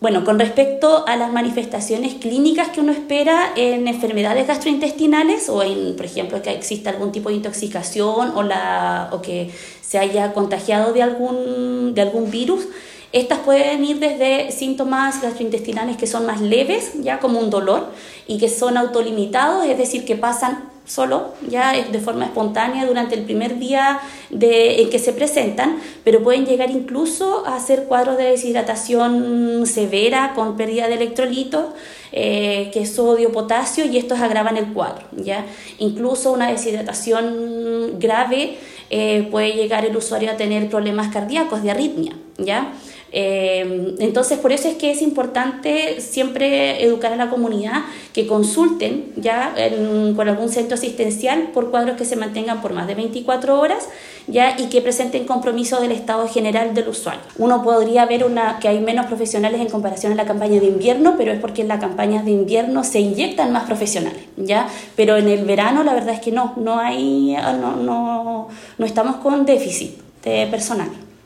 Bueno, con respecto a las manifestaciones clínicas que uno espera en enfermedades gastrointestinales o en, por ejemplo, que exista algún tipo de intoxicación o que se haya contagiado de algún virus, estas pueden ir desde síntomas gastrointestinales que son más leves, ya como un dolor, y que son autolimitados, es decir, que pasan solo, ya de forma espontánea durante el primer día en que se presentan, pero pueden llegar incluso a hacer cuadros de deshidratación severa con pérdida de electrolitos, que es sodio, potasio, y estos agravan el cuadro, ¿ya? Incluso una deshidratación grave puede llegar el usuario a tener problemas cardíacos, de arritmia, ¿ya? Entonces, por eso es que es importante siempre educar a la comunidad que consulten ya con algún centro asistencial por cuadros que se mantengan por más de 24 horas ya, y que presenten compromiso del estado general del usuario. Uno podría ver que hay menos profesionales en comparación a la campaña de invierno, pero es porque en las campañas de invierno se inyectan más profesionales, ¿ya? Pero en el verano la verdad es que no estamos con déficit de personal.